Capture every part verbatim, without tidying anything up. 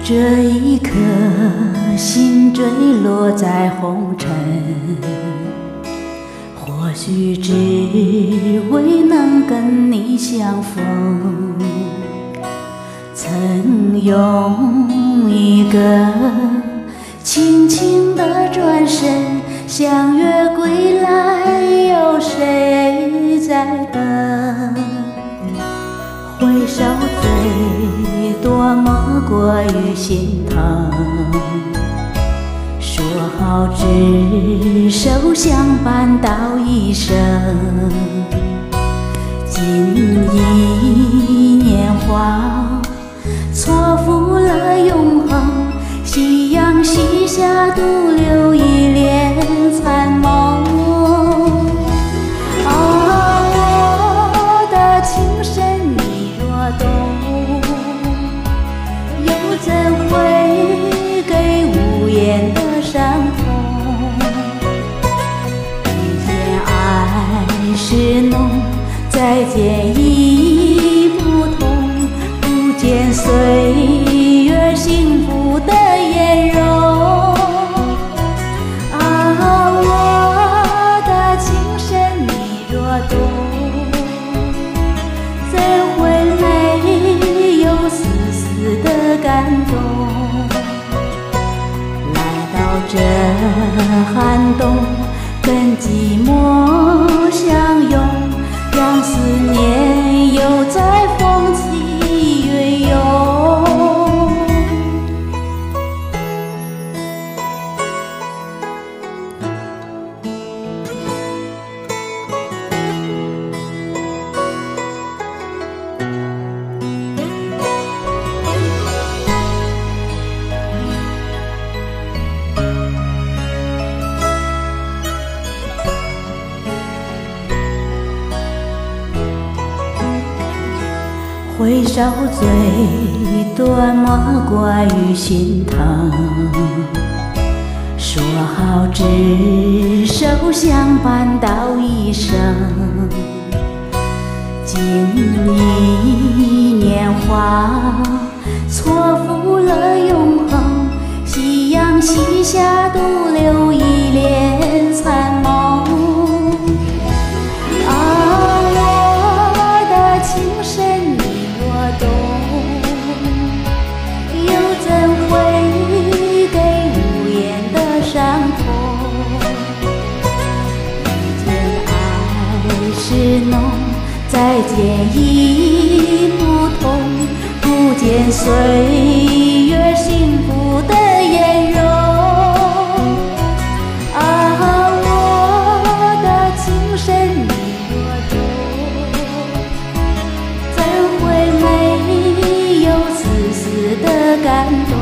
这一颗心坠落在红尘，或许只为能跟你相逢。曾用一个轻轻的转身，相约归来，有谁在等？回首最多么过于心疼，说好执手相伴到一生。今已年华错付了永恒，夕阳西下独留一帘残梦。啊，我的情深你若懂，又怎会给无言的伤痛？遇见爱是浓，再见已不同，不见岁月幸福的颜容。啊，我的情深你若懂，怎会没有丝丝的感动？来到这寒冬，跟寂寞相拥，让思念又在风起云涌。回首最多莫过于心疼，说好执手相伴到一生。今已年华错付了永恒，夕阳西下独留一帘残梦。是浓，再见已不同，不见岁月幸福的颜容。啊，我的情深你若懂，怎会没有丝丝的感动？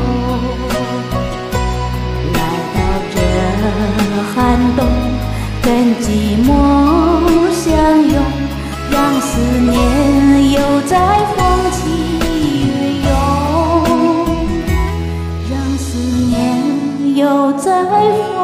来到这寒冬，跟寂寞相拥，让思念又在风起云涌，让思念又在风